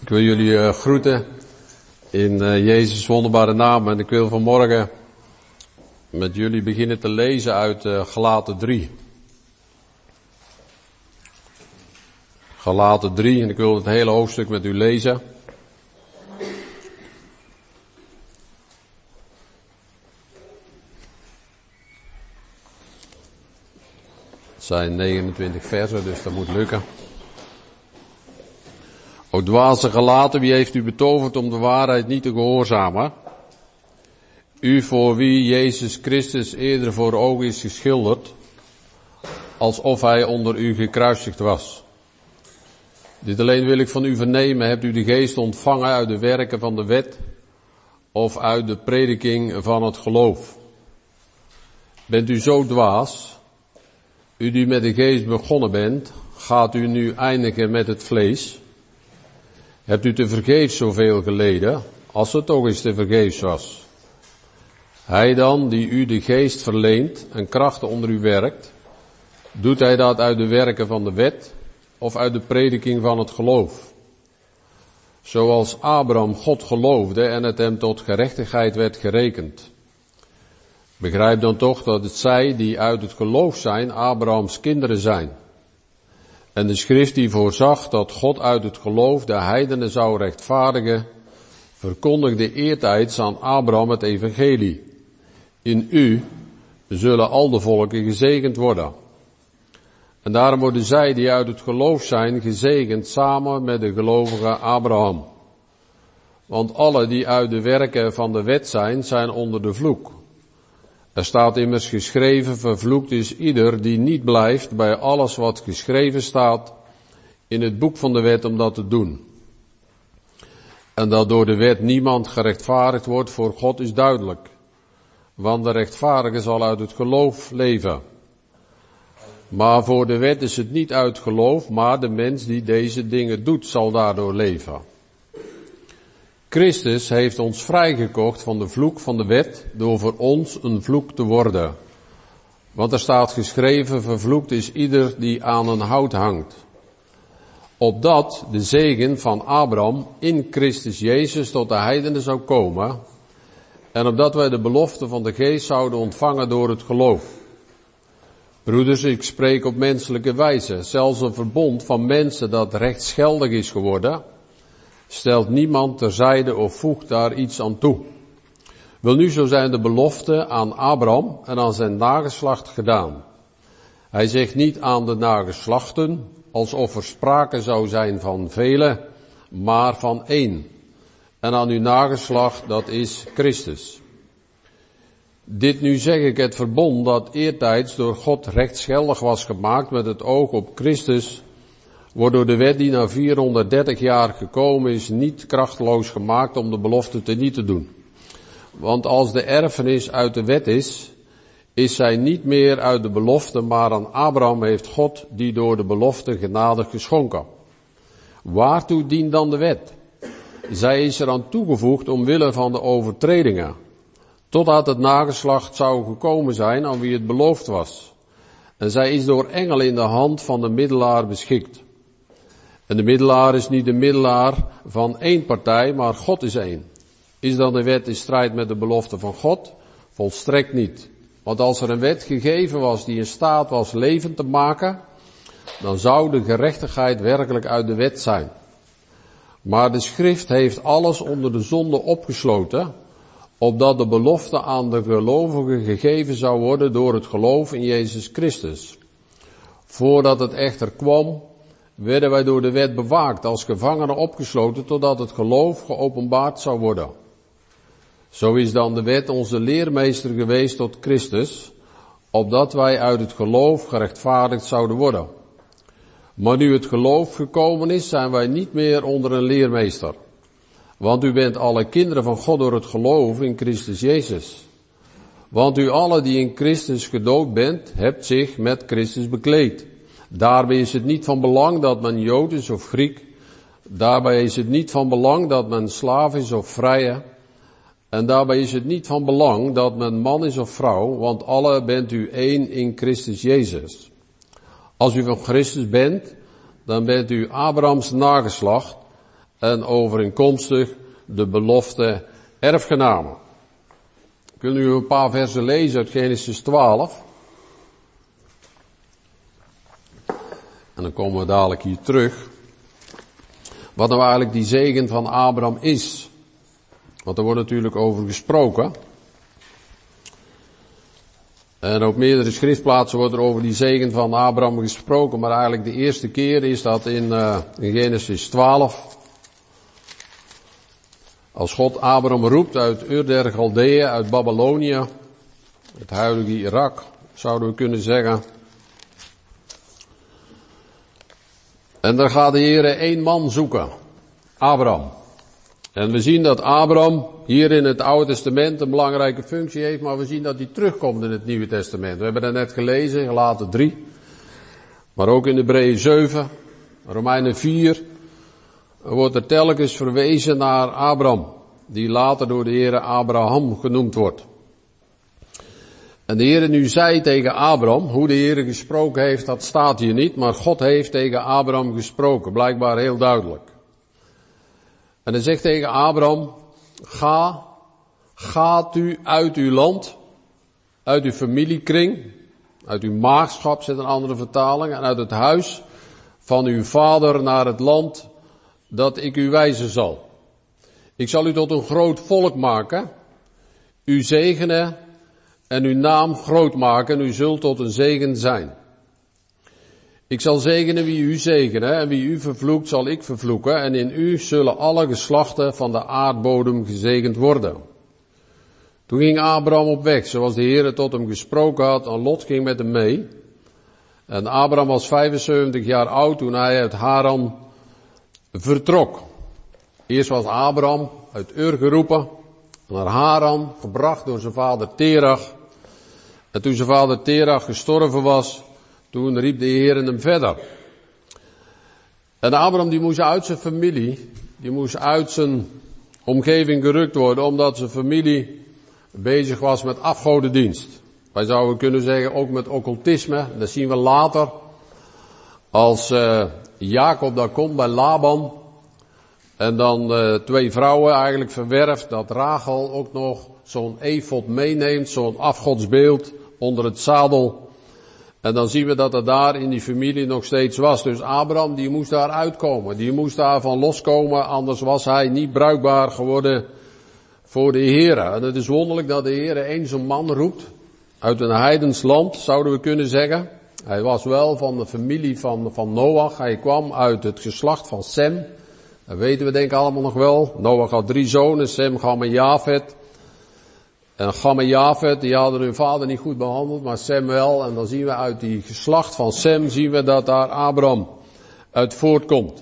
Ik wil jullie groeten in Jezus' wonderbare naam en ik wil vanmorgen met jullie beginnen te lezen uit Galaten 3. Galaten 3 en ik wil het hele hoofdstuk met u lezen. Het zijn 29 versen, dus dat moet lukken. O dwaze Galaten, wie heeft u betoverd om de waarheid niet te gehoorzamen? U voor wie Jezus Christus eerder voor ogen is geschilderd, alsof hij onder u gekruisigd was. Dit alleen wil ik van u vernemen, hebt u de geest ontvangen uit de werken van de wet, of uit de prediking van het geloof? Bent u zo dwaas, u die met de geest begonnen bent, gaat u nu eindigen met het vlees? Hebt u te vergeefs zoveel geleden, als het toch eens te vergeefs was? Hij dan, die u de geest verleent en krachten onder u werkt, doet hij dat uit de werken van de wet of uit de prediking van het geloof? Zoals Abraham God geloofde en het hem tot gerechtigheid werd gerekend. Begrijp dan toch dat het zij die uit het geloof zijn, Abrahams kinderen zijn. En de schrift die voorzag dat God uit het geloof de heidenen zou rechtvaardigen, verkondigde eertijds aan Abraham het evangelie. In u zullen al de volken gezegend worden. En daarom worden zij die uit het geloof zijn gezegend samen met de gelovige Abraham. Want alle die uit de werken van de wet zijn, zijn onder de vloek. Er staat immers geschreven, vervloekt is ieder die niet blijft bij alles wat geschreven staat in het boek van de wet om dat te doen. En dat door de wet niemand gerechtvaardigd wordt voor God is duidelijk. Want de rechtvaardige zal uit het geloof leven. Maar voor de wet is het niet uit geloof, maar de mens die deze dingen doet zal daardoor leven. Christus heeft ons vrijgekocht van de vloek van de wet door voor ons een vloek te worden. Want er staat geschreven, vervloekt is ieder die aan een hout hangt. Opdat de zegen van Abraham in Christus Jezus tot de heidenen zou komen en opdat wij de belofte van de geest zouden ontvangen door het geloof. Broeders, ik spreek op menselijke wijze, zelfs een verbond van mensen dat rechtsgeldig is geworden, stelt niemand terzijde of voegt daar iets aan toe. Welnu, zo zijn de beloften aan Abraham en aan zijn nageslacht gedaan. Hij zegt niet aan de nageslachten, alsof er sprake zou zijn van velen, maar van één. En aan uw nageslacht, dat is Christus. Dit nu zeg ik, het verbond dat eertijds door God rechtsgeldig was gemaakt met het oog op Christus, wordt door de wet die na 430 jaar gekomen is niet krachteloos gemaakt om de belofte teniet te doen. Want als de erfenis uit de wet is zij niet meer uit de belofte, maar aan Abraham heeft God die door de belofte genadig geschonken. Waartoe dient dan de wet? Zij is eraan toegevoegd omwille van de overtredingen, totdat het nageslacht zou gekomen zijn aan wie het beloofd was. En zij is door engelen in de hand van de middelaar beschikt. En de middelaar is niet de middelaar van één partij, maar God is één. Is dan de wet in strijd met de belofte van God? Volstrekt niet. Want als er een wet gegeven was die in staat was leven te maken, dan zou de gerechtigheid werkelijk uit de wet zijn. Maar de schrift heeft alles onder de zonde opgesloten, opdat de belofte aan de gelovigen gegeven zou worden door het geloof in Jezus Christus. Voordat het echter kwam, werden wij door de wet bewaakt, als gevangenen opgesloten, totdat het geloof geopenbaard zou worden. Zo is dan de wet onze leermeester geweest tot Christus, opdat wij uit het geloof gerechtvaardigd zouden worden. Maar nu het geloof gekomen is, zijn wij niet meer onder een leermeester. Want u bent alle kinderen van God door het geloof in Christus Jezus. Want u alle die in Christus gedoopt bent, hebt zich met Christus bekleed. Daarbij is het niet van belang dat men Jood is of Griek. Daarbij is het niet van belang dat men slaaf is of vrije. En daarbij is het niet van belang dat men man is of vrouw, want alle bent u één in Christus Jezus. Als u van Christus bent, dan bent u Abrahams nageslacht en overeenkomstig de belofte erfgenamen. Ik wil nu een paar versen lezen uit Genesis 12. En dan komen we dadelijk hier terug. Wat nou eigenlijk die zegen van Abraham is. Want er wordt natuurlijk over gesproken. En op meerdere schriftplaatsen wordt er over die zegen van Abraham gesproken. Maar eigenlijk de eerste keer is dat in Genesis 12. Als God Abraham roept uit Ur der Galdeeën, uit Babylonië. Het huidige Irak, zouden we kunnen zeggen. En daar gaat de Heer één man zoeken. Abraham. En we zien dat Abraham hier in het Oude Testament een belangrijke functie heeft, maar we zien dat hij terugkomt in het Nieuwe Testament. We hebben dat net gelezen, Galaten 3, maar ook in Hebreeën 7, Romeinen 4, wordt er telkens verwezen naar Abraham, die later door de Heer Abraham genoemd wordt. En de Heer nu zei tegen Abraham, hoe de Heer gesproken heeft, dat staat hier niet, maar God heeft tegen Abraham gesproken, blijkbaar heel duidelijk. En hij zegt tegen Abraham, gaat u uit uw land, uit uw familiekring, uit uw maagschap, zit een andere vertaling, en uit het huis van uw vader naar het land dat ik u wijzen zal. Ik zal u tot een groot volk maken, u zegenen en uw naam groot maken, en u zult tot een zegen zijn. Ik zal zegenen wie u zegenen, en wie u vervloekt zal ik vervloeken, en in u zullen alle geslachten van de aardbodem gezegend worden. Toen ging Abraham op weg, zoals de Heer tot hem gesproken had, en Lot ging met hem mee. En Abraham was 75 jaar oud toen hij uit Haran vertrok. Eerst was Abraham uit Ur geroepen, naar Haran, gebracht door zijn vader Terach. En toen zijn vader Terach gestorven was, toen riep de Heer hem verder. En Abraham die moest uit zijn familie, die moest uit zijn omgeving gerukt worden, omdat zijn familie bezig was met afgodendienst. Wij zouden kunnen zeggen ook met occultisme, dat zien we later. Als Jacob daar komt bij Laban, en dan 2 vrouwen eigenlijk verwerft, dat Rachel ook nog zo'n efod meeneemt, zo'n afgodsbeeld onder het zadel. En dan zien we dat het daar in die familie nog steeds was. Dus Abraham die moest daar uitkomen, die moest daarvan loskomen, anders was hij niet bruikbaar geworden voor de Heer. En het is wonderlijk dat de Heer eens een man roept, uit een heidens land, zouden we kunnen zeggen. Hij was wel van de familie van Noach, hij kwam uit het geslacht van Sem. Dat weten we denk ik allemaal nog wel. Noach had 3 zonen, Sem, Cham en Jafet. En Cham en Jafet, die hadden hun vader niet goed behandeld, maar Sem wel. En dan zien we uit die geslacht van Sem, zien we dat daar Abraham uit voortkomt.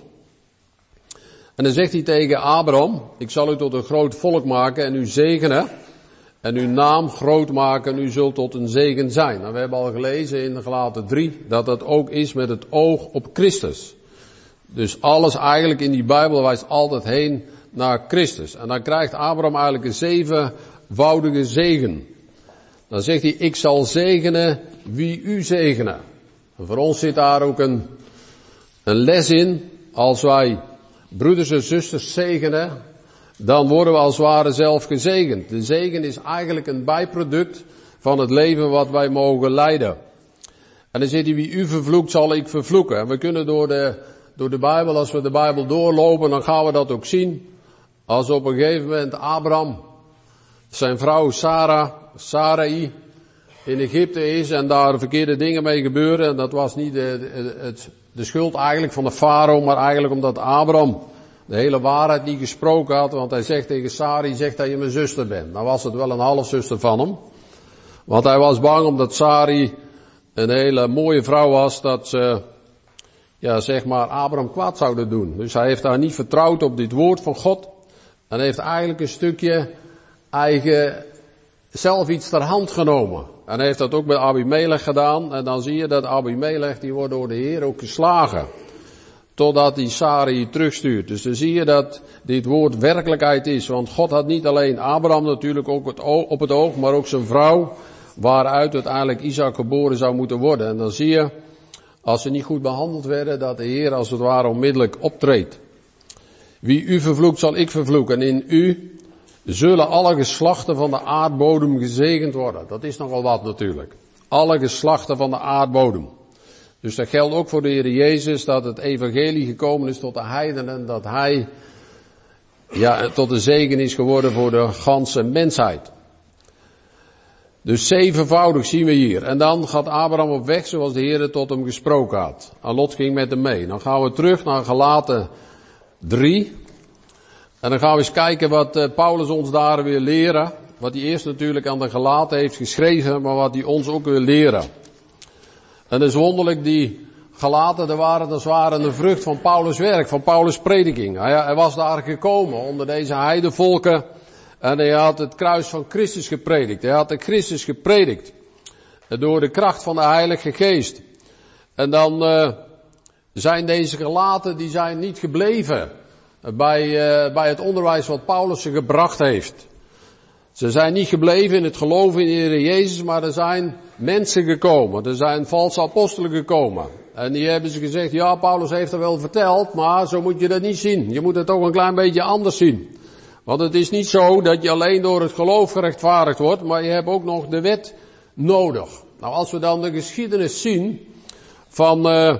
En dan zegt hij tegen Abraham, ik zal u tot een groot volk maken en u zegenen. En uw naam groot maken en u zult tot een zegen zijn. Nou, we hebben al gelezen in Galaten 3, dat dat ook is met het oog op Christus. Dus alles eigenlijk in die Bijbel wijst altijd heen naar Christus. En dan krijgt Abraham eigenlijk een 7voudige zegen. Dan zegt hij, ik zal zegenen wie u zegenen. En voor ons zit daar ook een les in. Als wij broeders en zusters zegenen, dan worden we als het ware zelf gezegend. De zegen is eigenlijk een bijproduct van het leven wat wij mogen leiden. En dan zegt hij, wie u vervloekt zal ik vervloeken. En we kunnen door de Bijbel, als we de Bijbel doorlopen, dan gaan we dat ook zien. Als op een gegeven moment Abraham, zijn vrouw Sarai, in Egypte is en daar verkeerde dingen mee gebeuren. En dat was niet de schuld eigenlijk van de farao, maar eigenlijk omdat Abraham de hele waarheid niet gesproken had. Want hij zegt tegen Sarai, zegt dat je mijn zuster bent. Nou was het wel een halfzuster van hem. Want hij was bang omdat Sarai een hele mooie vrouw was, dat ze, zeg maar, Abraham kwaad zouden doen. Dus hij heeft daar niet vertrouwd op dit woord van God. En heeft eigenlijk een stukje zelf iets ter hand genomen. En hij heeft dat ook met Abimelech gedaan. En dan zie je dat Abimelech, die wordt door de Heer ook geslagen. Totdat hij Sarai terugstuurt. Dus dan zie je dat dit woord werkelijkheid is. Want God had niet alleen Abraham natuurlijk ook op het oog, maar ook zijn vrouw, waaruit uiteindelijk Isaac geboren zou moeten worden. En dan zie je, als ze niet goed behandeld werden, dat de Heer als het ware onmiddellijk optreedt. Wie u vervloekt, zal ik vervloeken. En in u zullen alle geslachten van de aardbodem gezegend worden. Dat is nogal wat natuurlijk. Alle geslachten van de aardbodem. Dus dat geldt ook voor de Heer Jezus, dat het evangelie gekomen is tot de heidenen, dat hij tot de zegen is geworden voor de ganse mensheid. Dus 7voudig zien we hier. En dan gaat Abraham op weg zoals de Heer tot hem gesproken had. En Lot ging met hem mee. Dan gaan we terug naar Galaten 3. En dan gaan we eens kijken wat Paulus ons daar wil leren. Wat hij eerst natuurlijk aan de Galaten heeft geschreven, maar wat hij ons ook wil leren. En het is wonderlijk, die Galaten, dat waren een vrucht van Paulus' werk, van Paulus' prediking. Hij was daar gekomen onder deze heidevolken en hij had het kruis van Christus gepredikt. Hij had de Christus gepredikt door de kracht van de Heilige Geest. En dan zijn deze Galaten, die zijn niet gebleven bij het onderwijs wat Paulus ze gebracht heeft. Ze zijn niet gebleven in het geloven in de Heer Jezus, maar er zijn mensen gekomen. Er zijn valse apostelen gekomen. En die hebben ze gezegd, ja, Paulus heeft er wel verteld, maar zo moet je dat niet zien. Je moet het toch een klein beetje anders zien. Want het is niet zo dat je alleen door het geloof gerechtvaardigd wordt, maar je hebt ook nog de wet nodig. Nou, als we dan de geschiedenis zien van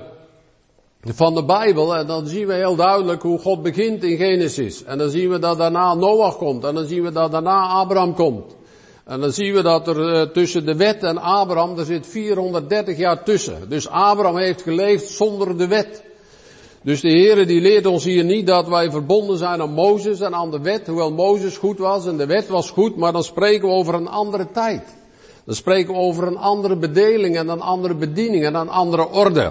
de Bijbel, dan zien we heel duidelijk hoe God begint in Genesis. En dan zien we dat daarna Noach komt. En dan zien we dat daarna Abraham komt. En dan zien we dat er tussen de wet en Abraham, er zit 430 jaar tussen. Dus Abraham heeft geleefd zonder de wet. Dus de Heere die leert ons hier niet dat wij verbonden zijn aan Mozes en aan de wet. Hoewel Mozes goed was en de wet was goed, maar dan spreken we over een andere tijd. Dan spreken we over een andere bedeling en een andere bediening en een andere orde.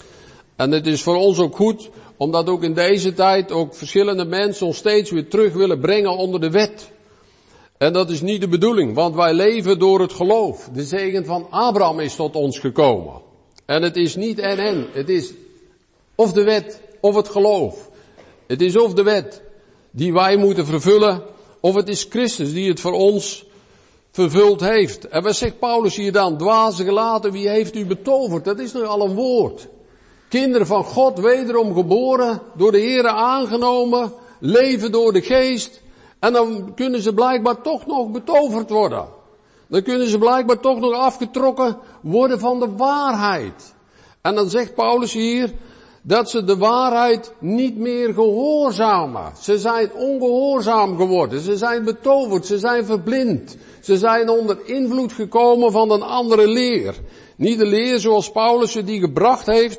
En het is voor ons ook goed, omdat ook in deze tijd ook verschillende mensen ons steeds weer terug willen brengen onder de wet. En dat is niet de bedoeling, want wij leven door het geloof. De zegen van Abraham is tot ons gekomen. En het is niet en. Het is of de wet of het geloof. Het is of de wet die wij moeten vervullen, of het is Christus die het voor ons vervuld heeft. En wat zegt Paulus hier dan? Dwaze Galaten, wie heeft u betoverd? Dat is nu al een woord. Kinderen van God, wederom geboren, door de Heere aangenomen, leven door de Geest. En dan kunnen ze blijkbaar toch nog betoverd worden. Dan kunnen ze blijkbaar toch nog afgetrokken worden van de waarheid. En dan zegt Paulus hier dat ze de waarheid niet meer gehoorzamen. Ze zijn ongehoorzaam geworden. Ze zijn betoverd. Ze zijn verblind. Ze zijn onder invloed gekomen van een andere leer. Niet de leer zoals Paulus die gebracht heeft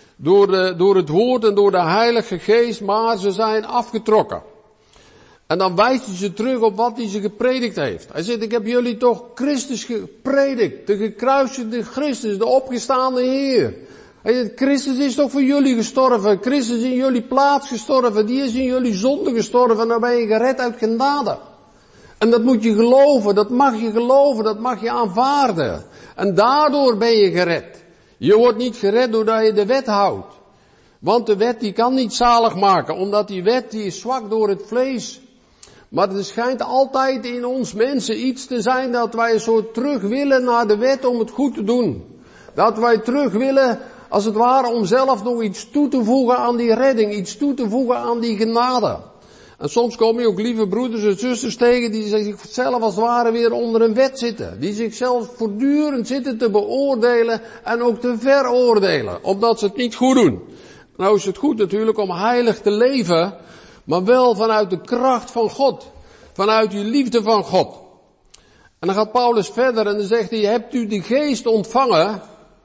door het woord en door de Heilige Geest, maar ze zijn afgetrokken. En dan wijst hij ze terug op wat hij ze gepredikt heeft. Hij zegt, ik heb jullie toch Christus gepredikt. De gekruisigde Christus, de opgestaande Heer. Hij zegt, Christus is toch voor jullie gestorven. Christus is in jullie plaats gestorven. Die is in jullie zonde gestorven. En dan ben je gered uit genade. En dat moet je geloven. Dat mag je geloven. Dat mag je aanvaarden. En daardoor ben je gered. Je wordt niet gered doordat je de wet houdt. Want de wet die kan niet zalig maken. Omdat die wet die is zwak door het vlees. Maar er schijnt altijd in ons mensen iets te zijn dat wij zo terug willen naar de wet om het goed te doen. Dat wij terug willen, als het ware, om zelf nog iets toe te voegen aan die redding. Iets toe te voegen aan die genade. En soms kom je ook lieve broeders en zusters tegen die zichzelf als het ware weer onder een wet zitten. Die zichzelf voortdurend zitten te beoordelen en ook te veroordelen. Omdat ze het niet goed doen. Nou is het goed natuurlijk om heilig te leven, maar wel vanuit de kracht van God. Vanuit die liefde van God. En dan gaat Paulus verder en dan zegt hij, hebt u de geest ontvangen?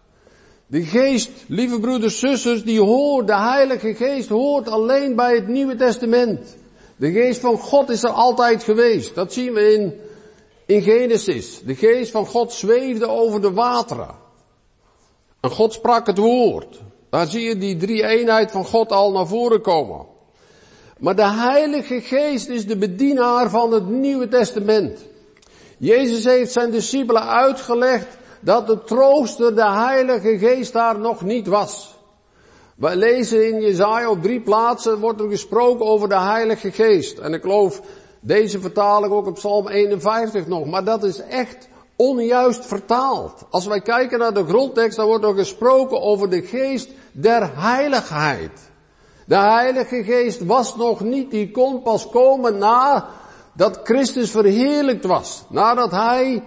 De geest, lieve broeders, zusters, die hoort, de Heilige Geest hoort alleen bij het Nieuwe Testament. De geest van God is er altijd geweest. Dat zien we in Genesis. De geest van God zweefde over de wateren. En God sprak het woord. Daar zie je die drie-eenheid van God al naar voren komen. Maar de Heilige Geest is de bedienaar van het Nieuwe Testament. Jezus heeft zijn discipelen uitgelegd dat de trooster, de Heilige Geest, daar nog niet was. Wij lezen in Jesaja op 3 plaatsen wordt er gesproken over de Heilige Geest. En ik geloof deze vertaling ook op Psalm 51 nog. Maar dat is echt onjuist vertaald. Als wij kijken naar de grondtekst, dan wordt er gesproken over de geest der heiligheid. De Heilige Geest was nog niet, die kon pas komen nadat Christus verheerlijkt was. Nadat hij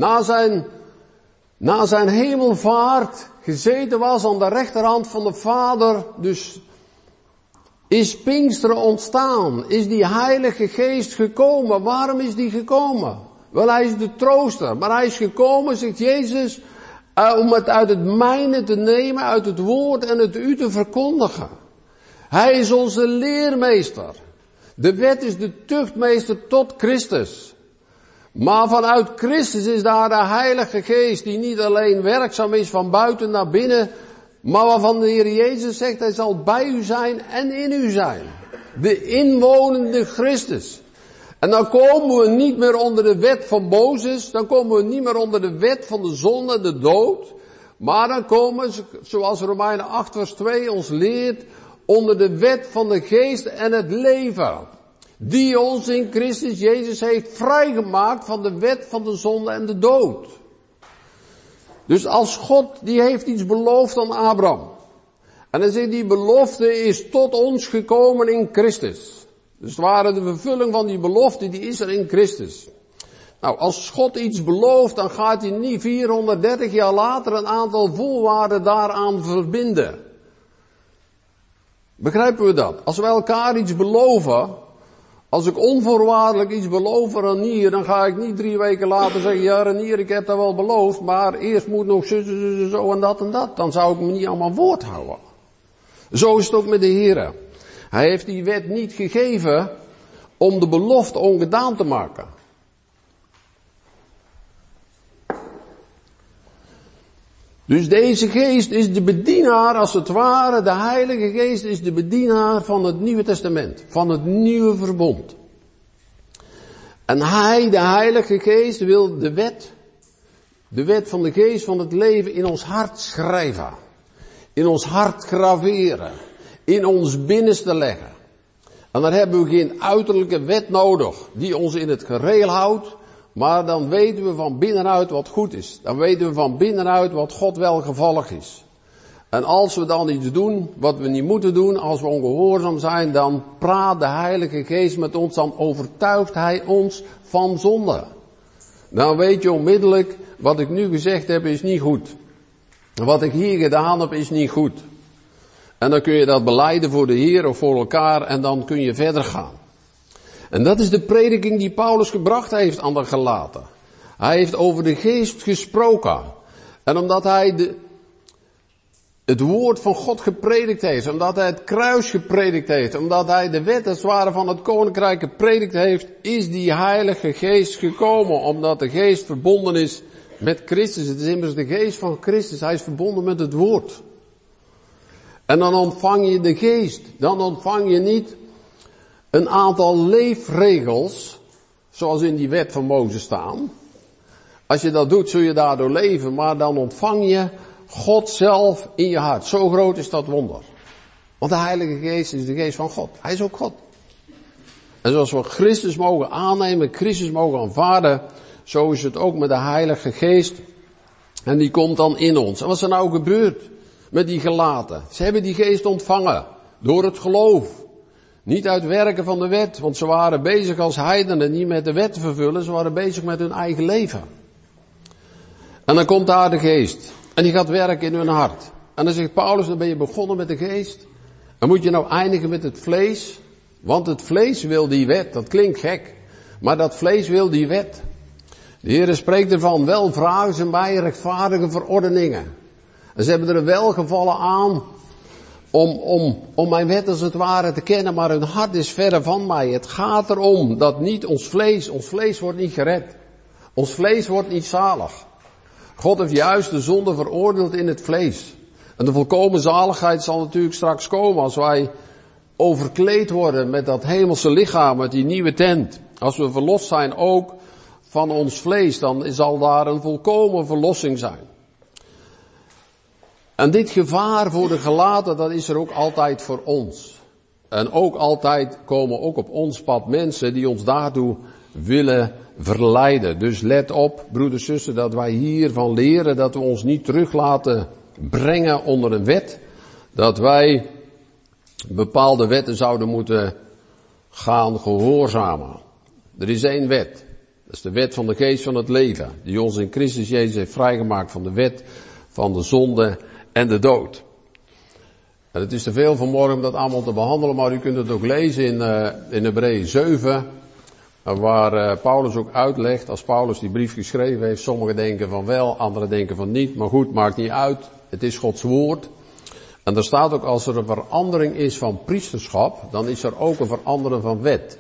na zijn hemelvaart gezeten was aan de rechterhand van de Vader. Dus is Pinksteren ontstaan, is die Heilige Geest gekomen. Waarom is die gekomen? Wel, hij is de trooster, maar hij is gekomen, zegt Jezus, om het uit het mijne te nemen, uit het woord en het u te verkondigen. Hij is onze leermeester. De wet is de tuchtmeester tot Christus. Maar vanuit Christus is daar de Heilige Geest die niet alleen werkzaam is van buiten naar binnen, maar waarvan de Heer Jezus zegt, hij zal bij u zijn en in u zijn. De inwonende Christus. En dan komen we niet meer onder de wet van Mozes, dan komen we niet meer onder de wet van de zonde, de dood. Maar dan komen, zoals Romeinen 8 vers 2 ons leert, onder de wet van de geest en het leven. Die ons in Christus Jezus heeft vrijgemaakt van de wet van de zonde en de dood. Dus als God, die heeft iets beloofd aan Abraham. En dan zegt die belofte is tot ons gekomen in Christus. Dus de vervulling van die belofte, die is er in Christus. Nou, als God iets belooft, dan gaat hij niet 430 jaar later een aantal voorwaarden daaraan verbinden. Begrijpen we dat? Als we elkaar iets beloven, als ik onvoorwaardelijk iets beloof aan Renier, dan ga ik niet 3 weken later zeggen, ja Renier, ik heb dat wel beloofd, maar eerst moet nog zo en dat en dat. Dan zou ik me niet aan mijn woord houden. Zo is het ook met de Heer. Hij heeft die wet niet gegeven om de belofte ongedaan te maken. Dus deze geest is de bedienaar, als het ware, de Heilige Geest is de bedienaar van het Nieuwe Testament, van het nieuwe verbond. En hij, de Heilige Geest, wil de wet van de geest van het leven in ons hart schrijven. In ons hart graveren. In ons binnenste leggen. En dan hebben we geen uiterlijke wet nodig die ons in het gereel houdt. Maar dan weten we van binnenuit wat goed is. Dan weten we van binnenuit wat God welgevallig is. En als we dan iets doen wat we niet moeten doen, als we ongehoorzaam zijn, dan praat de Heilige Geest met ons, dan overtuigt Hij ons van zonde. Dan weet je onmiddellijk, wat ik nu gezegd heb is niet goed. Wat ik hier gedaan heb is niet goed. En dan kun je dat belijden voor de Heer of voor elkaar en dan kun je verder gaan. En dat is de prediking die Paulus gebracht heeft aan de Galaten. Hij heeft over de geest gesproken. En omdat hij het woord van God gepredikt heeft, omdat hij het kruis gepredikt heeft, omdat hij de wet als het ware van het koninkrijk gepredikt heeft, is die Heilige Geest gekomen, omdat de geest verbonden is met Christus. Het is immers de geest van Christus, hij is verbonden met het woord. En dan ontvang je de geest, dan ontvang je niet een aantal leefregels, zoals in die wet van Mozes staan. Als je dat doet, zul je daardoor leven, maar dan ontvang je God zelf in je hart. Zo groot is dat wonder. Want de Heilige Geest is de geest van God. Hij is ook God. En zoals we Christus mogen aannemen, Christus mogen aanvaarden, zo is het ook met de Heilige Geest. En die komt dan in ons. En wat is er nou gebeurd met die Galaten? Ze hebben die geest ontvangen door het geloof. Niet uit werken van de wet, want ze waren bezig als heidenen niet met de wet te vervullen, ze waren bezig met hun eigen leven. En dan komt daar de geest. En die gaat werken in hun hart. En dan zegt Paulus, dan ben je begonnen met de geest. Dan moet je nou eindigen met het vlees. Want het vlees wil die wet. Dat klinkt gek. Maar dat vlees wil die wet. De Heer spreekt ervan, wel vragen ze mij rechtvaardige verordeningen. En ze hebben er welgevallen aan om mijn wet als het ware te kennen, maar hun hart is verre van mij. Het gaat erom dat niet ons vlees wordt niet gered. Ons vlees wordt niet zalig. God heeft juist de zonde veroordeeld in het vlees. En de volkomen zaligheid zal natuurlijk straks komen als wij overkleed worden met dat hemelse lichaam, met die nieuwe tent. Als we verlost zijn ook van ons vlees, dan zal daar een volkomen verlossing zijn. En dit gevaar voor de Galaten, dat is er ook altijd voor ons. En ook altijd komen ook op ons pad mensen die ons daartoe willen verleiden. Dus let op, broeders en zussen, dat wij hiervan leren dat we ons niet terug laten brengen onder een wet. Dat wij bepaalde wetten zouden moeten gaan gehoorzamen. Er is één wet. Dat is de wet van de geest van het leven. Die ons in Christus Jezus heeft vrijgemaakt van de wet van de zonde en de dood. En het is te veel vanmorgen om dat allemaal te behandelen, maar u kunt het ook lezen in Hebreeën 7, waar Paulus ook uitlegt, als Paulus die brief geschreven heeft, sommigen denken van wel, anderen denken van niet, maar goed, maakt niet uit, het is Gods woord. En er staat ook, als er een verandering is van priesterschap, dan is er ook een verandering van wet.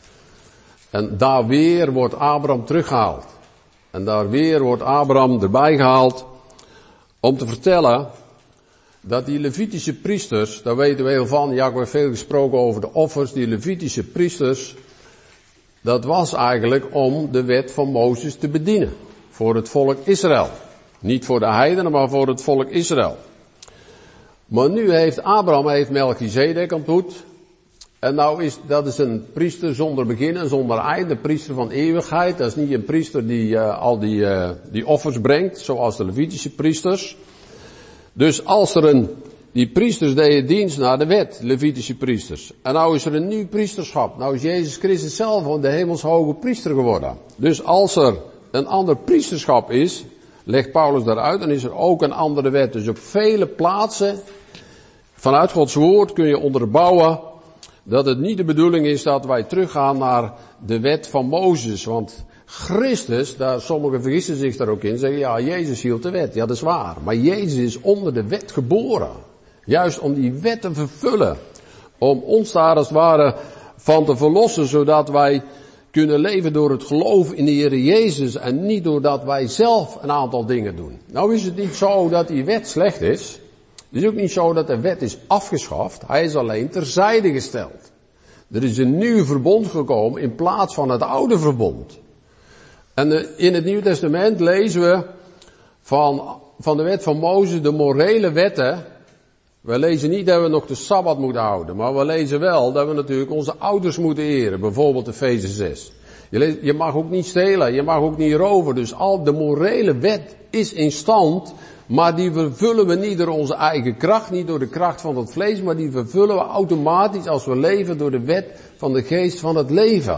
En daar weer wordt Abraham teruggehaald. En daar weer wordt Abraham erbij gehaald om te vertellen dat die Levitische priesters, daar weten we heel van, Jacob heeft veel gesproken over de offers, die Levitische priesters, dat was eigenlijk om de wet van Mozes te bedienen. Voor het volk Israël. Niet voor de heidenen, maar voor het volk Israël. Maar nu heeft Abraham Melchizedek ontmoet. En nou dat is een priester zonder begin en zonder eind, een priester van eeuwigheid. Dat is niet een priester die al die offers brengt, zoals de Levitische priesters. Dus als die priesters deden dienst naar de wet, Levitische priesters. En nou is er een nieuw priesterschap. Nou is Jezus Christus zelf de hemelshoge priester geworden. Dus als er een ander priesterschap is, legt Paulus daaruit, dan is er ook een andere wet. Dus op vele plaatsen, vanuit Gods woord kun je onderbouwen dat het niet de bedoeling is dat wij teruggaan naar de wet van Mozes. Want Christus, sommigen vergissen zich daar ook in, zeggen ja, Jezus hield de wet. Ja, dat is waar. Maar Jezus is onder de wet geboren. Juist om die wet te vervullen. Om ons daar als het ware van te verlossen, zodat wij kunnen leven door het geloof in de Heer Jezus en niet doordat wij zelf een aantal dingen doen. Nou is het niet zo dat die wet slecht is. Het is ook niet zo dat de wet is afgeschaft. Hij is alleen terzijde gesteld. Er is een nieuw verbond gekomen in plaats van het oude verbond. En in het Nieuwe Testament lezen we van de wet van Mozes de morele wetten. We lezen niet dat we nog de Sabbat moeten houden, maar we lezen wel dat we natuurlijk onze ouders moeten eren. Bijvoorbeeld Efeze 6. Je mag ook niet stelen, je mag ook niet roven. Dus al de morele wet is in stand, maar die vervullen we niet door onze eigen kracht, niet door de kracht van het vlees, maar die vervullen we automatisch als we leven door de wet van de geest van het leven.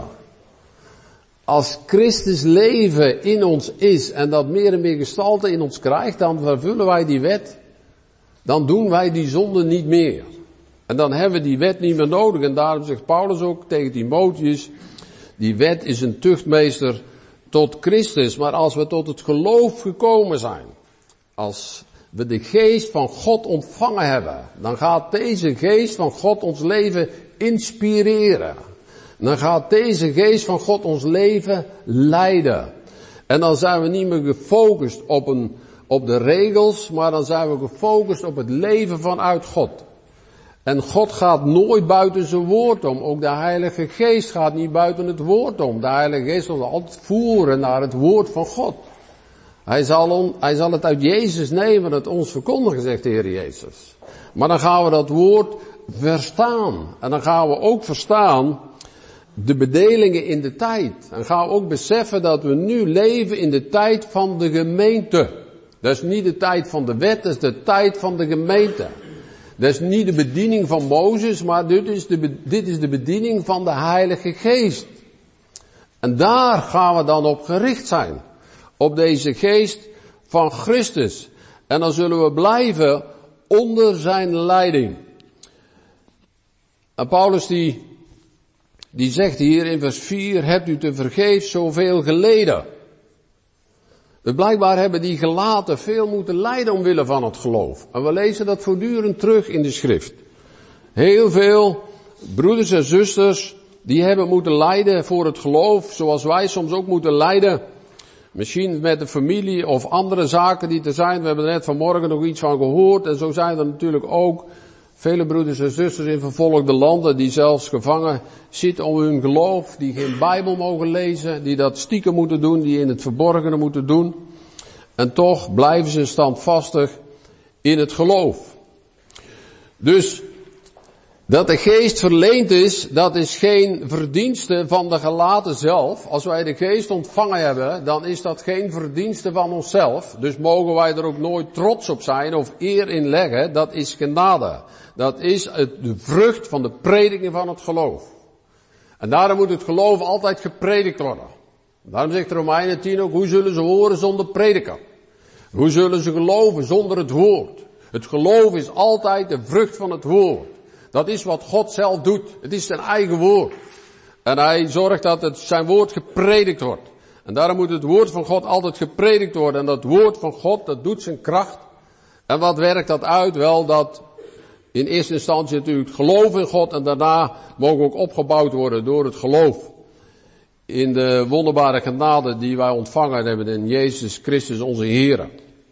Als Christus leven in ons is en dat meer en meer gestalte in ons krijgt, dan vervullen wij die wet. Dan doen wij die zonde niet meer. En dan hebben we die wet niet meer nodig. En daarom zegt Paulus ook tegen Timotheus, die wet is een tuchtmeester tot Christus. Maar als we tot het geloof gekomen zijn, als we de geest van God ontvangen hebben, dan gaat deze geest van God ons leven inspireren. Dan gaat deze geest van God ons leven leiden. En dan zijn we niet meer gefocust op de regels, maar dan zijn we gefocust op het leven vanuit God. En God gaat nooit buiten zijn woord om. Ook de Heilige Geest gaat niet buiten het woord om. De Heilige Geest zal altijd voeren naar het woord van God. Hij zal het uit Jezus nemen, het ons verkondigen, zegt de Heer Jezus. Maar dan gaan we dat woord verstaan. En dan gaan we ook verstaan de bedelingen in de tijd. En gaan we ook beseffen dat we nu leven in de tijd van de gemeente. Dat is niet de tijd van de wet, dat is de tijd van de gemeente. Dat is niet de bediening van Mozes, maar dit is de bediening van de Heilige Geest. En daar gaan we dan op gericht zijn. Op deze geest van Christus. En dan zullen we blijven onder zijn leiding. En Paulus die zegt hier in vers 4, hebt u te vergeefs zoveel geleden. Dus blijkbaar hebben die gelaten veel moeten lijden omwille van het geloof. En we lezen dat voortdurend terug in de schrift. Heel veel broeders en zusters, die hebben moeten lijden voor het geloof, zoals wij soms ook moeten lijden. Misschien met de familie of andere zaken die er zijn. We hebben er net vanmorgen nog iets van gehoord. En zo zijn er natuurlijk ook vele broeders en zusters in vervolgde landen die zelfs gevangen zitten om hun geloof, die geen Bijbel mogen lezen, die dat stiekem moeten doen, die in het verborgene moeten doen. En toch blijven ze standvastig in het geloof. Dus Dat de geest verleend is, dat is geen verdienste van de gelaten zelf. Als wij de geest ontvangen hebben, dan is dat geen verdienste van onszelf. Dus mogen wij er ook nooit trots op zijn of eer in leggen. Dat is genade. Dat is de vrucht van de prediking van het geloof. En daarom moet het geloof altijd gepredikt worden. Daarom zegt Romeinen 10 ook, hoe zullen ze horen zonder prediker? Hoe zullen ze geloven zonder het woord? Het geloof is altijd de vrucht van het woord. Dat is wat God zelf doet. Het is zijn eigen woord. En hij zorgt dat zijn woord gepredikt wordt. En daarom moet het woord van God altijd gepredikt worden. En dat woord van God, dat doet zijn kracht. En wat werkt dat uit? Wel, dat in eerste instantie natuurlijk het geloof in God. En daarna mogen we ook opgebouwd worden door het geloof in de wonderbare genade die wij ontvangen hebben in Jezus Christus onze Heer.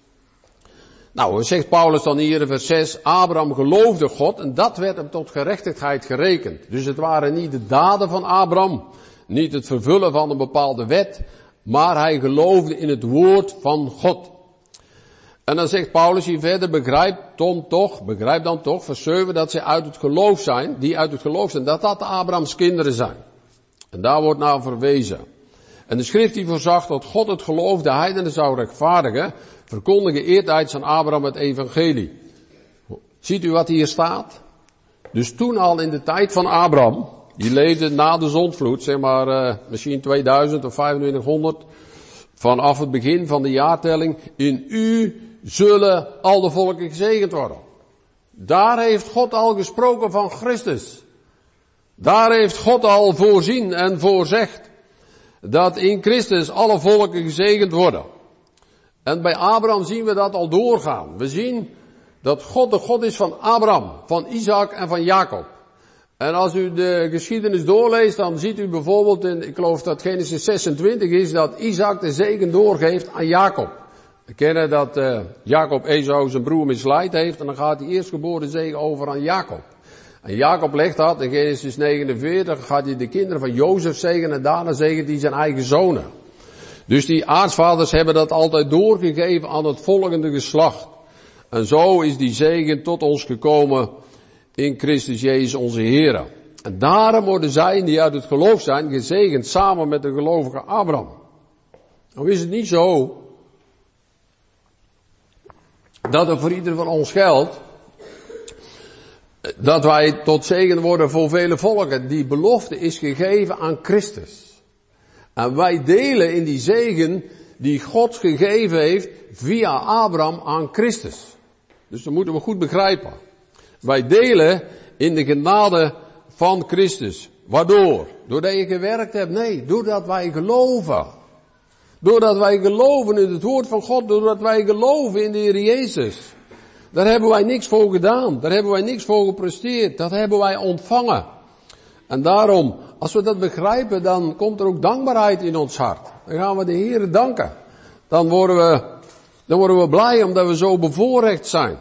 Nou, zegt Paulus dan hier in vers 6, Abraham geloofde God en dat werd hem tot gerechtigheid gerekend. Dus het waren niet de daden van Abraham, niet het vervullen van een bepaalde wet, maar hij geloofde in het woord van God. En dan zegt Paulus hier verder, begrijp dan toch, vers 7, dat zij uit het geloof zijn, die uit het geloof zijn, dat dat Abrahams kinderen zijn. En daar wordt naar verwezen. En de schrift die voorzag dat God het geloof de heidenen zou rechtvaardigen, verkondigde eertijds aan Abraham het evangelie. Ziet u wat hier staat? Dus toen al in de tijd van Abraham, die leefde na de zondvloed, zeg maar misschien 2000 of 2500, vanaf het begin van de jaartelling, in u zullen al de volken gezegend worden. Daar heeft God al gesproken van Christus. Daar heeft God al voorzien en voorzegd dat in Christus alle volken gezegend worden. En bij Abraham zien we dat al doorgaan. We zien dat God de God is van Abraham, van Isaac en van Jacob. En als u de geschiedenis doorleest, dan ziet u bijvoorbeeld ik geloof dat Genesis 26 is, dat Isaac de zegen doorgeeft aan Jacob. We kennen dat Jacob Esau zijn broer misleid heeft en dan gaat die eerstgeboren zegen over aan Jacob. En Jacob legt dat in Genesis 49, gaat hij de kinderen van Jozef zegenen en daarna zegent hij zijn eigen zonen. Dus die aartsvaders hebben dat altijd doorgegeven aan het volgende geslacht. En zo is die zegen tot ons gekomen in Christus Jezus onze Heer. En daarom worden zij die uit het geloof zijn gezegend samen met de gelovige Abraham. Nou is het niet zo dat er voor ieder van ons geldt dat wij tot zegen worden voor vele volken. Die belofte is gegeven aan Christus. En wij delen in die zegen die God gegeven heeft via Abraham aan Christus. Dus dat moeten we goed begrijpen. Wij delen in de genade van Christus. Waardoor? Doordat je gewerkt hebt? Nee, doordat wij geloven. Doordat wij geloven in het woord van God, doordat wij geloven in de Heer Jezus. Daar hebben wij niks voor gedaan. Daar hebben wij niks voor gepresteerd. Dat hebben wij ontvangen. En daarom, als we dat begrijpen, dan komt er ook dankbaarheid in ons hart. Dan gaan we de Heer danken. Dan worden we blij omdat we zo bevoorrecht zijn.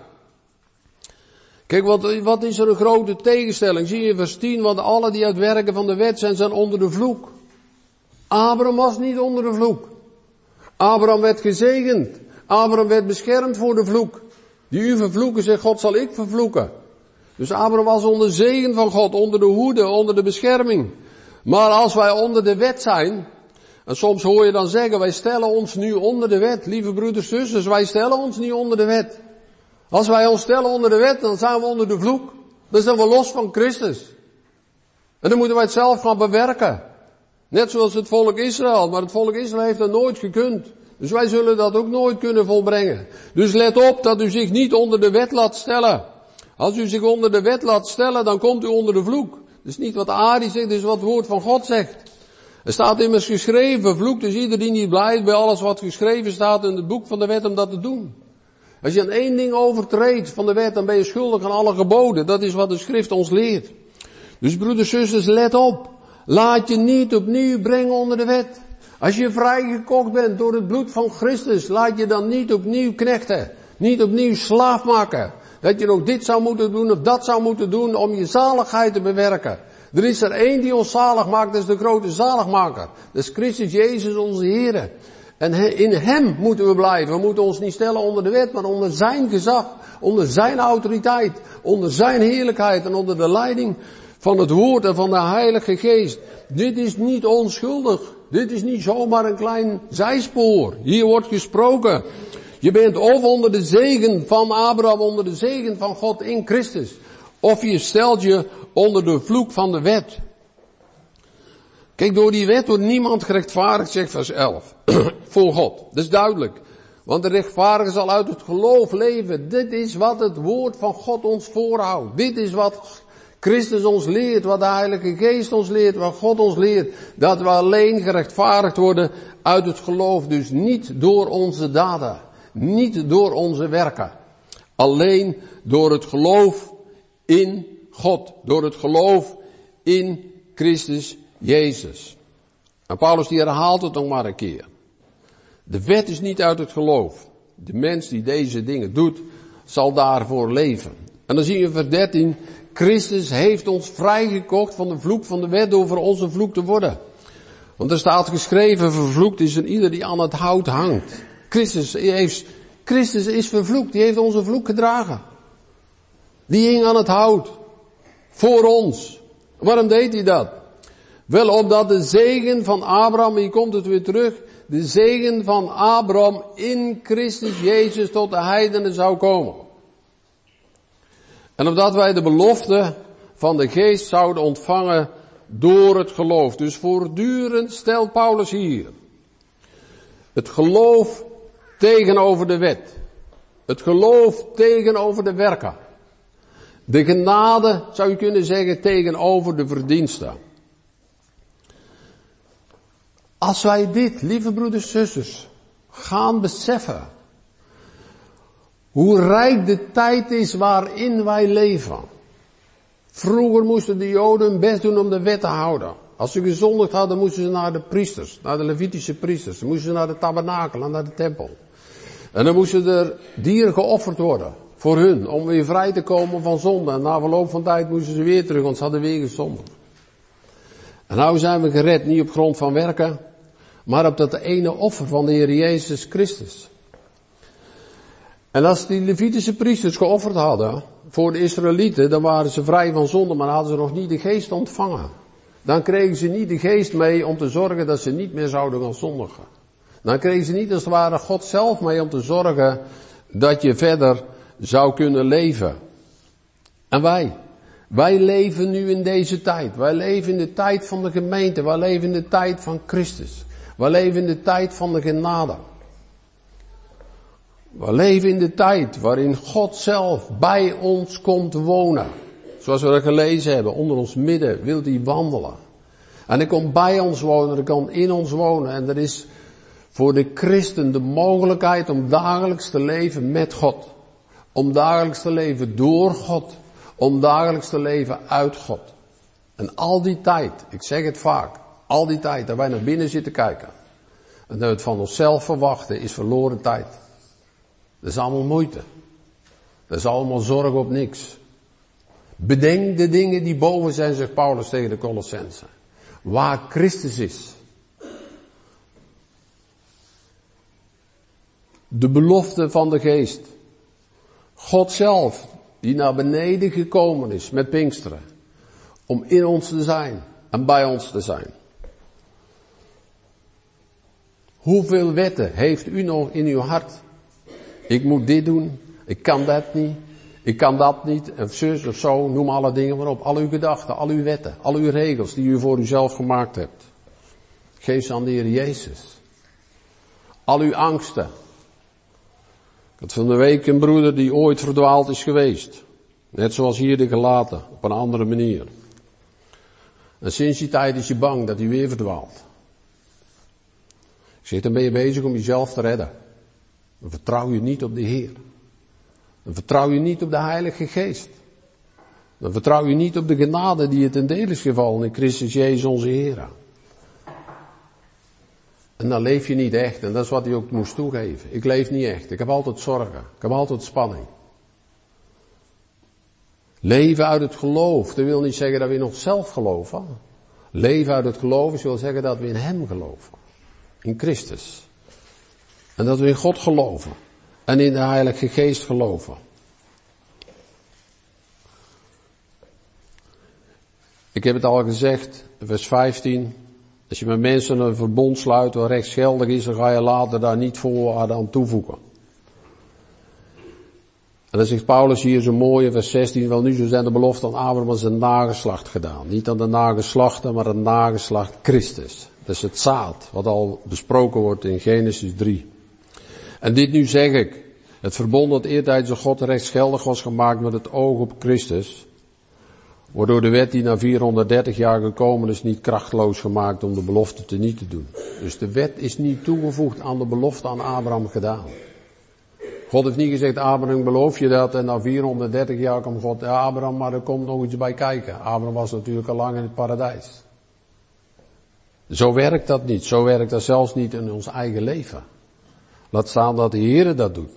Kijk, wat is er een grote tegenstelling? Zie je vers 10, want alle die uit werken van de wet zijn onder de vloek. Abraham was niet onder de vloek. Abraham werd gezegend. Abraham werd beschermd voor de vloek. Die u vervloeken, zegt God, zal ik vervloeken. Dus Abraham was onder zegen van God, onder de hoede, onder de bescherming. Maar als wij onder de wet zijn, en soms hoor je dan zeggen, wij stellen ons nu onder de wet. Lieve broeders, zusters, wij stellen ons niet onder de wet. Als wij ons stellen onder de wet, dan zijn we onder de vloek. Dan zijn we los van Christus. En dan moeten wij het zelf gaan bewerken. Net zoals het volk Israël, maar het volk Israël heeft dat nooit gekund. Dus wij zullen dat ook nooit kunnen volbrengen. Dus let op dat u zich niet onder de wet laat stellen. Als u zich onder de wet laat stellen, dan komt u onder de vloek. Dat is niet wat Ari zegt, dat is wat het woord van God zegt. Er staat immers geschreven, vervloekt is ieder die niet blijft bij alles wat geschreven staat in het boek van de wet om dat te doen. Als je aan één ding overtreedt van de wet, dan ben je schuldig aan alle geboden. Dat is wat de schrift ons leert. Dus broeders en zusters, let op. Laat je niet opnieuw brengen onder de wet. Als je vrijgekocht bent door het bloed van Christus, laat je dan niet opnieuw knechten. Niet opnieuw slaaf maken. Dat je nog dit zou moeten doen of dat zou moeten doen om je zaligheid te bewerken. Er is er één die ons zalig maakt, dat is de grote zaligmaker. Dat is Christus Jezus onze Heer. En in hem moeten we blijven. We moeten ons niet stellen onder de wet, maar onder zijn gezag. onder zijn autoriteit, onder zijn heerlijkheid en onder de leiding van het woord en van de Heilige Geest. Dit is niet onschuldig. Dit is niet zomaar een klein zijspoor. Hier wordt gesproken. Je bent of onder de zegen van Abraham, onder de zegen van God in Christus. Of je stelt je onder de vloek van de wet. Kijk, door die wet wordt niemand gerechtvaardigd, zegt vers 11. Voor God. Dat is duidelijk. Want de rechtvaardige zal uit het geloof leven. Dit is wat het woord van God ons voorhoudt. Dit is wat Christus ons leert, wat de Heilige Geest ons leert, wat God ons leert. Dat we alleen gerechtvaardigd worden uit het geloof. Dus niet door onze daden. Niet door onze werken. Alleen door het geloof in God. Door het geloof in Christus Jezus. En Paulus die herhaalt het nog maar een keer. De wet is niet uit het geloof. De mens die deze dingen doet, zal daarvoor leven. En dan zie je in vers 13, Christus heeft ons vrijgekocht van de vloek van de wet door voor onze vloek te worden. Want er staat geschreven, vervloekt is er ieder die aan het hout hangt. Christus is vervloekt, die heeft onze vloek gedragen. Die hing aan het hout. Voor ons. Waarom deed hij dat? Wel, opdat de zegen van Abraham, hier komt het weer terug, de zegen van Abraham in Christus Jezus tot de heidenen zou komen. En opdat wij de belofte van de geest zouden ontvangen door het geloof. Dus voortdurend stelt Paulus hier het geloof tegenover de wet. Het geloof tegenover de werken. De genade, zou je kunnen zeggen, tegenover de verdiensten. Als wij dit, lieve broeders en zusters, gaan beseffen, hoe rijk de tijd is waarin wij leven. Vroeger moesten de Joden hun best doen om de wet te houden. Als ze gezondigd hadden, moesten ze naar de priesters, naar de Levitische priesters. Dan moesten ze naar de tabernakel en naar de tempel. En dan moesten er dieren geofferd worden voor hun, om weer vrij te komen van zonde. En na verloop van tijd moesten ze weer terug, want ze hadden weer gezondigd. En nou zijn we gered, niet op grond van werken, maar op dat ene offer van de Heer Jezus Christus. En als die Levitische priesters geofferd hadden voor de Israëlieten, dan waren ze vrij van zonde, maar hadden ze nog niet de geest ontvangen. Dan kregen ze niet de geest mee om te zorgen dat ze niet meer zouden gaan zondigen. Dan kregen ze niet als het ware God zelf mee om te zorgen dat je verder zou kunnen leven. En wij leven nu in deze tijd. Wij leven in de tijd van de gemeente. Wij leven in de tijd van Christus. Wij leven in de tijd van de genade. We leven in de tijd waarin God zelf bij ons komt wonen. Zoals we dat gelezen hebben, onder ons midden wil hij wandelen. En hij komt bij ons wonen, hij kan in ons wonen. En er is voor de christen de mogelijkheid om dagelijks te leven met God. Om dagelijks te leven door God. Om dagelijks te leven uit God. En al die tijd, ik zeg het vaak, al die tijd dat wij naar binnen zitten kijken. En dat we het van onszelf verwachten, is verloren tijd. Dat is allemaal moeite. Dat is allemaal zorg op niks. Bedenk de dingen die boven zijn, zegt Paulus tegen de Colossenzen. Waar Christus is. De belofte van de geest. God zelf, die naar beneden gekomen is met Pinksteren. Om in ons te zijn en bij ons te zijn. Hoeveel wetten heeft u nog in uw hart? Ik moet dit doen, ik kan dat niet, ik kan dat niet, of zus of zo, noem alle dingen maar op. Al uw gedachten, al uw wetten, al uw regels die u voor uzelf gemaakt hebt. Geef ze aan de Heer Jezus. Al uw angsten. Ik had van de week een broeder die ooit verdwaald is geweest. Net zoals hier de gelaten, op een andere manier. En sinds die tijd is je bang dat hij weer verdwaalt. Ik zeg, dan ben je bezig om jezelf te redden. Dan vertrouw je niet op de Heer. Dan vertrouw je niet op de Heilige Geest. Dan vertrouw je niet op de genade die je ten deel is gevallen in Christus Jezus onze Heer. En dan leef je niet echt. En dat is wat hij ook moest toegeven. Ik leef niet echt. Ik heb altijd zorgen. Ik heb altijd spanning. Leven uit het geloof. Dat wil niet zeggen dat we in onszelf geloven. Leven uit het geloof wil zeggen dat we in Hem geloven. In Christus. En dat we in God geloven. En in de Heilige Geest geloven. Ik heb het al gezegd, vers 15. Als je met mensen een verbond sluit wat rechtsgeldig is, dan ga je later daar niet voorwaarden aan toevoegen. En dan zegt Paulus hier zo mooi in vers 16, wel nu zo zijn de beloften aan Abraham aan zijn nageslacht gedaan. Niet aan de nageslachten, maar aan het nageslacht Christus. Dat is het zaad, wat al besproken wordt in Genesis 3. En dit nu zeg ik, het verbond dat eertijds door God rechtsgeldig was gemaakt met het oog op Christus, waardoor de wet die na 430 jaar gekomen is niet krachteloos gemaakt om de belofte teniet te doen. Dus de wet is niet toegevoegd aan de belofte aan Abraham gedaan. God heeft niet gezegd, Abraham, beloof je dat? En na 430 jaar komt God, ja Abraham, maar er komt nog iets bij kijken. Abraham was natuurlijk al lang in het paradijs. Zo werkt dat niet. Zo werkt dat zelfs niet in ons eigen leven. Laat staan dat de Heer dat doet.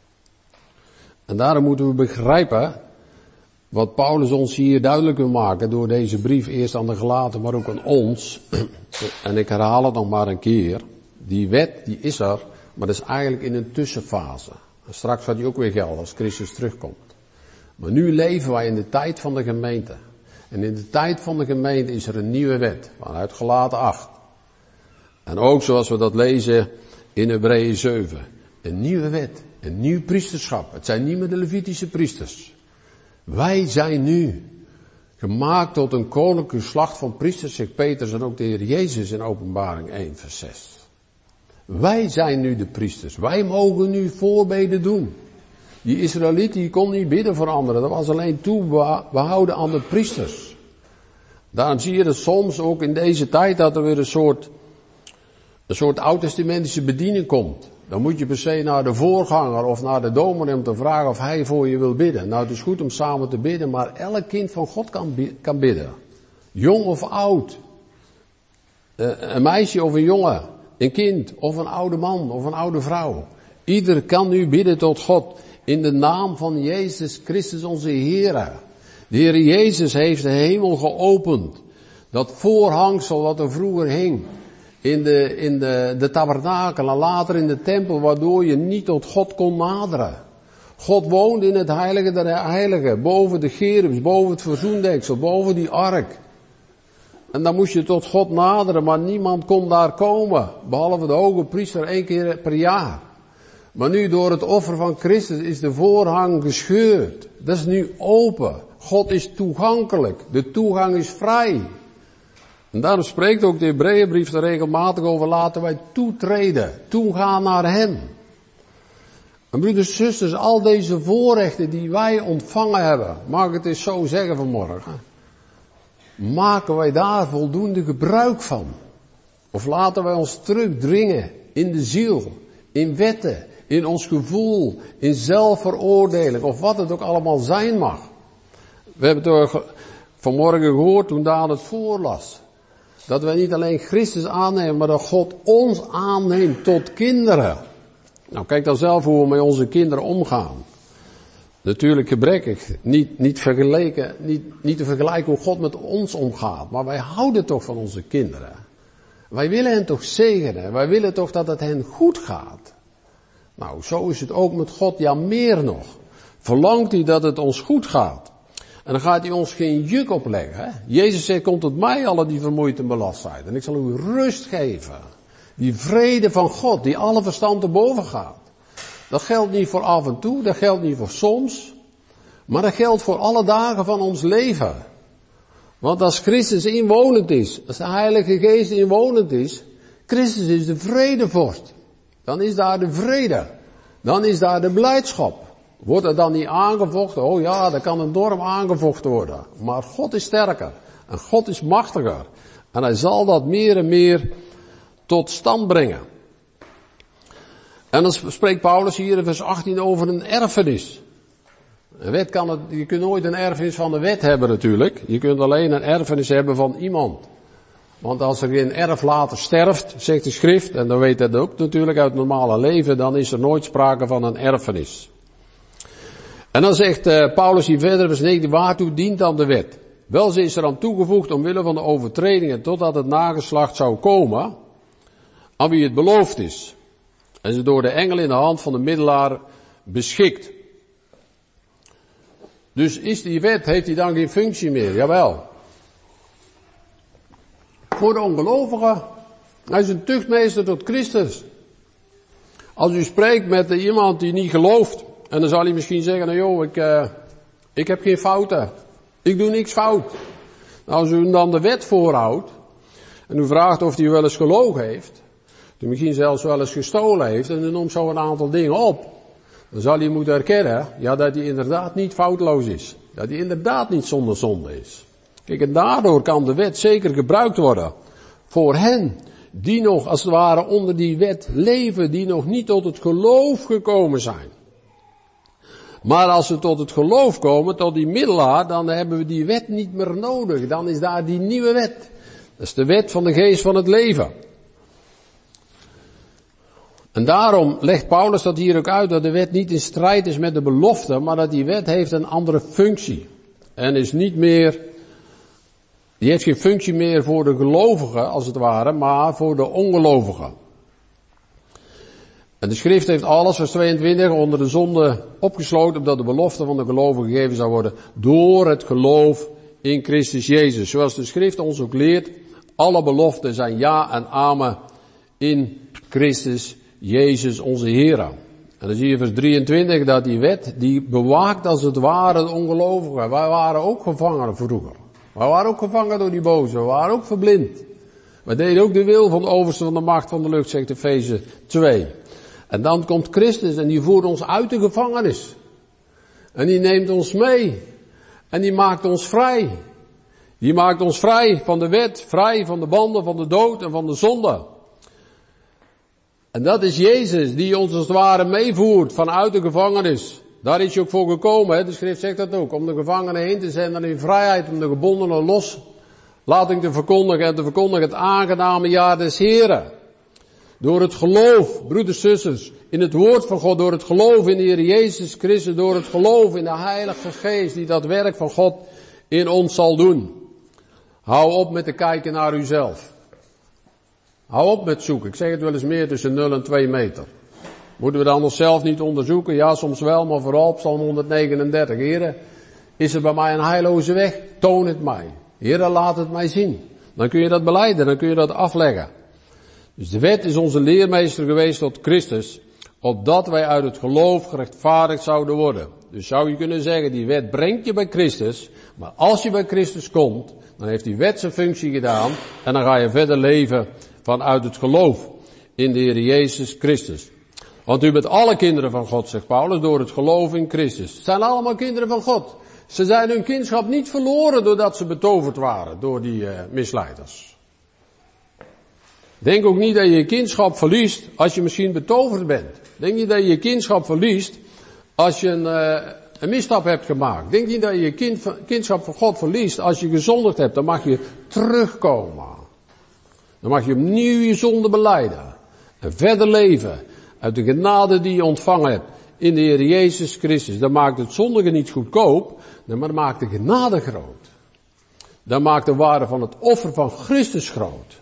En daarom moeten we begrijpen wat Paulus ons hier duidelijk wil maken door deze brief eerst aan de Galaten, maar ook aan ons. En ik herhaal het nog maar een keer. Die wet, die is er, maar dat is eigenlijk in een tussenfase. En straks gaat die ook weer gelden als Christus terugkomt. Maar nu leven wij in de tijd van de gemeente. En in de tijd van de gemeente is er een nieuwe wet, vanuit Galaten 8. En ook zoals we dat lezen in Hebreeën 7. Een nieuwe wet, een nieuw priesterschap. Het zijn niet meer de Levitische priesters. Wij zijn nu gemaakt tot een koninklijk geslacht van priesters, zegt Petrus en ook de Heer Jezus in Openbaring 1 vers 6. Wij zijn nu de priesters. Wij mogen nu voorbeden doen. Die Israëliet die kon niet bidden voor anderen. Dat was alleen toebehouden aan de priesters. Daarom zie je dat soms ook in deze tijd dat er weer een soort oud-testamentische bediening komt. Dan moet je per se naar de voorganger of naar de dominee om te vragen of hij voor je wil bidden. Nou, het is goed om samen te bidden, maar elk kind van God kan bidden. Jong of oud. Een meisje of een jongen. Een kind of een oude man of een oude vrouw. Ieder kan nu bidden tot God in de naam van Jezus Christus onze Heer. De Heer Jezus heeft de hemel geopend. Dat voorhangsel wat er vroeger hing in de tabernakel en later in de tempel, waardoor je niet tot God kon naderen. God woonde in het heilige der heiligen, boven de cherubs, boven het verzoendeksel, boven die ark. En dan moest je tot God naderen, maar niemand kon daar komen, behalve de hoge priester 1 keer per jaar. Maar nu door het offer van Christus is de voorhang gescheurd. Dat is nu open. God is toegankelijk. De toegang is vrij. En daarom spreekt ook de Hebreeënbrief er regelmatig over, laten wij toetreden, toegaan naar Hem. En broeders en zusters, al deze voorrechten die wij ontvangen hebben, mag ik het eens zo zeggen vanmorgen, maken wij daar voldoende gebruik van? Of laten wij ons terugdringen in de ziel, in wetten, in ons gevoel, in zelfveroordeling, of wat het ook allemaal zijn mag. We hebben toch vanmorgen gehoord toen Daan het voorlas, dat wij niet alleen Christus aannemen, maar dat God ons aanneemt tot kinderen. Nou, kijk dan zelf hoe we met onze kinderen omgaan. Natuurlijk gebrekkig, niet te vergelijken hoe God met ons omgaat, maar wij houden toch van onze kinderen. Wij willen hen toch zegenen, wij willen toch dat het hen goed gaat. Nou, zo is het ook met God, ja meer nog. Verlangt hij dat het ons goed gaat. En dan gaat hij ons geen juk opleggen. Hè? Jezus zegt, kom tot mij alle die vermoeid en belast zijn. En ik zal u rust geven. Die vrede van God, die alle verstand te boven gaat. Dat geldt niet voor af en toe, dat geldt niet voor soms. Maar dat geldt voor alle dagen van ons leven. Want als Christus inwonend is, als de Heilige Geest inwonend is, Christus is de vredevorst. Dan is daar de vrede. Dan is daar de blijdschap. Wordt er dan niet aangevochten? Oh ja, dat kan enorm aangevochten worden. Maar God is sterker. En God is machtiger. En hij zal dat meer en meer tot stand brengen. En dan spreekt Paulus hier in vers 18 over een erfenis. Een wet je kunt nooit een erfenis van de wet hebben natuurlijk. Je kunt alleen een erfenis hebben van iemand. Want als er geen erflater sterft, zegt de schrift, en dan weet dat ook natuurlijk uit het normale leven, dan is er nooit sprake van een erfenis. En dan zegt Paulus hier verder, vers 19, waartoe dient dan de wet? Wel, ze is er aan toegevoegd omwille van de overtredingen, totdat het nageslacht zou komen, aan wie het beloofd is. En ze door de engel in de hand van de middelaar beschikt. Dus is die wet, heeft die dan geen functie meer? Jawel. voor de ongelovigen. Hij is een tuchtmeester tot Christus. Als u spreekt met iemand die niet gelooft, en dan zal hij misschien zeggen, nou joh, ik heb geen fouten. Ik doe niks fout. Als u hem dan de wet voorhoudt, en u vraagt of hij wel eens gelogen heeft, of hij misschien zelfs wel eens gestolen heeft, en u noemt zo een aantal dingen op, dan zal hij moeten erkennen, ja, dat hij inderdaad niet foutloos is. Dat hij inderdaad niet zonder zonde is. Kijk, en daardoor kan de wet zeker gebruikt worden voor hen die nog, als het ware, onder die wet leven, die nog niet tot het geloof gekomen zijn. Maar als we tot het geloof komen, tot die middelaar, dan hebben we die wet niet meer nodig. Dan is daar die nieuwe wet. Dat is de wet van de geest van het leven. En daarom legt Paulus dat hier ook uit, dat de wet niet in strijd is met de belofte, maar dat die wet heeft een andere functie. En is niet meer, die heeft geen functie meer voor de gelovigen, als het ware, maar voor de ongelovigen. En de schrift heeft alles, vers 22, onder de zonde opgesloten, opdat de belofte van de gelovigen gegeven zou worden door het geloof in Christus Jezus. Zoals de schrift ons ook leert, alle beloften zijn ja en amen in Christus Jezus onze Heer. En dan zie je vers 23 dat die wet, die bewaakt als het ware de ongelovigen. Wij waren ook gevangenen vroeger. Wij waren ook gevangen door die boze, we waren ook verblind. Wij deden ook de wil van de overste van de macht van de lucht, zegt Efeze 2. En dan komt Christus en die voert ons uit de gevangenis. En die neemt ons mee. En die maakt ons vrij. Die maakt ons vrij van de wet, vrij van de banden van de dood en van de zonde. En dat is Jezus die ons als het ware meevoert vanuit de gevangenis. Daar is hij ook voor gekomen, hè? De schrift zegt dat ook. Om de gevangenen heen te zenden in vrijheid, om de gebondenen loslating te verkondigen en te verkondigen het aangename jaar des Heren. Door het geloof, broeders, zusters, in het woord van God, door het geloof in de Heer Jezus Christus, door het geloof in de Heilige Geest die dat werk van God in ons zal doen. Hou op met te kijken naar uzelf. Hou op met zoeken. Ik zeg het wel eens meer tussen 0 en 2 meter. Moeten we dan onszelf niet onderzoeken? Ja, soms wel, maar vooral op Psalm 139. Heere, is er bij mij een heilloze weg? Toon het mij. Heere, laat het mij zien. Dan kun je dat belijden, dan kun je dat afleggen. Dus de wet is onze leermeester geweest tot Christus, opdat wij uit het geloof gerechtvaardigd zouden worden. Dus zou je kunnen zeggen, die wet brengt je bij Christus, maar als je bij Christus komt, dan heeft die wet zijn functie gedaan en dan ga je verder leven vanuit het geloof in de Heer Jezus Christus. Want u bent alle kinderen van God, zegt Paulus, door het geloof in Christus. Ze zijn allemaal kinderen van God. Ze zijn hun kindschap niet verloren doordat ze betoverd waren door die misleiders. Denk ook niet dat je je kindschap verliest als je misschien betoverd bent. Denk niet dat je je kindschap verliest als je een misstap hebt gemaakt. Denk niet dat je je kindschap van God verliest als je gezondigd hebt. Dan mag je terugkomen. Dan mag je opnieuw je zonde belijden. En verder leven uit de genade die je ontvangen hebt in de Heer Jezus Christus. Dan maakt het zondige niet goedkoop, maar dat maakt de genade groot. Dan maakt de waarde van het offer van Christus groot.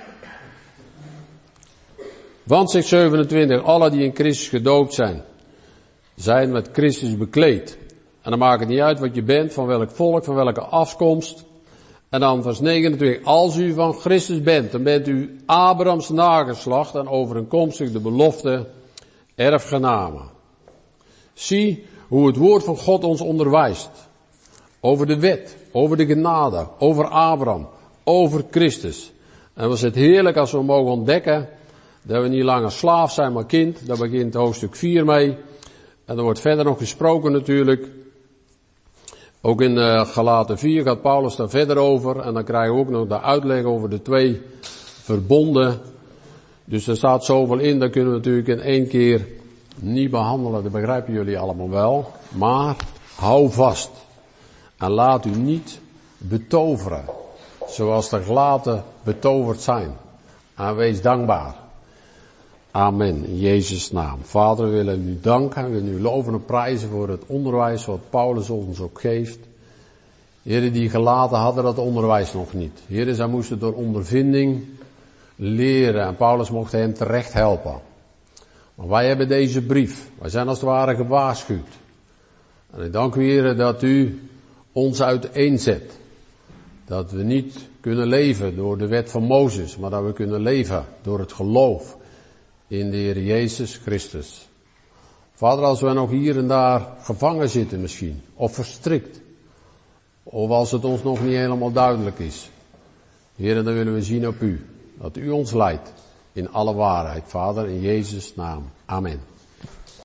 Want, zegt 27, alle die in Christus gedoopt zijn met Christus bekleed. En dan maakt het niet uit wat je bent, van welk volk, van welke afkomst. En dan vers 29, als u van Christus bent, dan bent u Abrahams nageslacht en overeenkomstig de belofte erfgenamen. Zie hoe het woord van God ons onderwijst. Over de wet, over de genade, over Abraham, over Christus. En was het heerlijk als we mogen ontdekken dat we niet langer slaaf zijn, maar kind. Daar begint hoofdstuk 4 mee. En er wordt verder nog gesproken natuurlijk. Ook in Galaten 4 gaat Paulus daar verder over. En dan krijgen we ook nog de uitleg over de 2 verbonden. Dus er staat zoveel in, dat kunnen we natuurlijk in 1 keer niet behandelen. Dat begrijpen jullie allemaal wel. Maar hou vast. En laat u niet betoveren. Zoals de Galaten betoverd zijn. En wees dankbaar. Amen, in Jezus' naam. Vader, we willen u danken, we willen u loven en prijzen voor het onderwijs wat Paulus ons ook geeft. Heren, die Galaten hadden dat onderwijs nog niet. Heren, zij moesten door ondervinding leren en Paulus mocht hen terecht helpen. Maar wij hebben deze brief, wij zijn als het ware gewaarschuwd. En ik dank u, Heren, dat u ons uiteenzet. Dat we niet kunnen leven door de wet van Mozes, maar dat we kunnen leven door het geloof in de Heer Jezus Christus. Vader, als we nog hier en daar gevangen zitten misschien, of verstrikt, of als het ons nog niet helemaal duidelijk is. Heer, dan willen we zien op u, dat u ons leidt in alle waarheid. Vader, in Jezus' naam. Amen.